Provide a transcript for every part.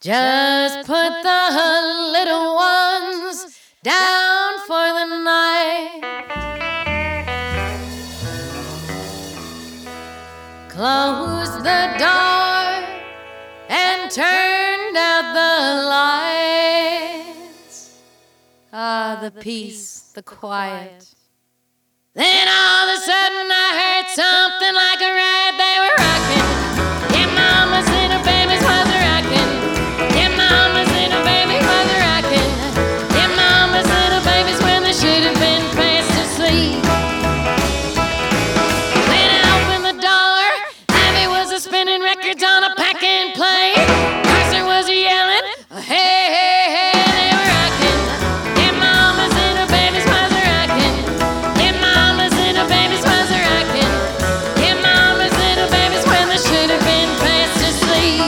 Just put the little ones down for the night. Close the door and turned out the lights. Ah, the peace, the quiet. Then all of a sudden I heard something like a riot. They were rocking. Yeah, mama's little babies was rocking. Yeah, mama's little baby was rocking. Yeah, mama's little babies when they should have been fast asleep. When I opened the door, Abby was spinning records on a pack and play. Carson was yelling, hey, hey, hey, they were rocking. Yeah, mama's little babies was rocking. Yeah, mama's little babies was rocking. Yeah, mama's little babies when they should have been fast asleep.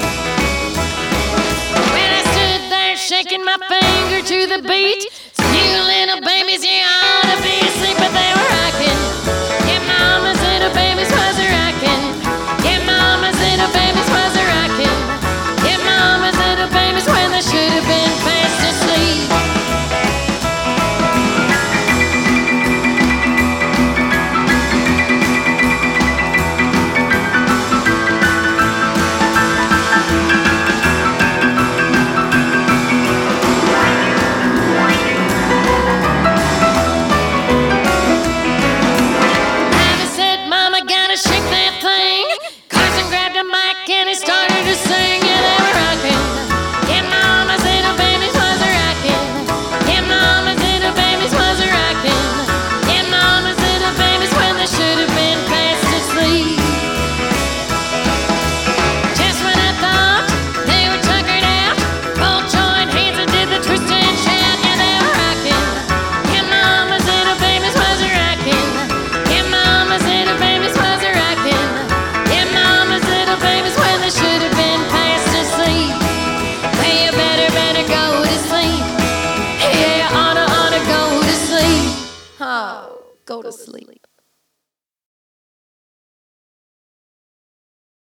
When I stood there shaking my finger to the beat, you little babies, you ought to be asleep, but they were rocking. Yeah, mama's little babies was rocking. Yeah, mama's little babies was rocking. Yeah, mama's little babies when they should have been fast asleep. Abby said, Mama, gotta shake that thing. Carson grabbed a mic and he started to sing. Yeah, they were rocking. Yeah, mama's little babies was rocking. Yeah, mama's little babies was rocking. Yeah, mama's little babies when they should have been fast asleep. Just when I thought they were tuckered out, both joined hands and did the twist and shout. Yeah, they were rocking. Yeah, mama's little babies was rocking. Yeah, mama's little babies was rocking. Yeah, mama's little babies when they should have been fast asleep. Well, you better go to sleep. Yeah, you oughta go to sleep. Oh, go to sleep.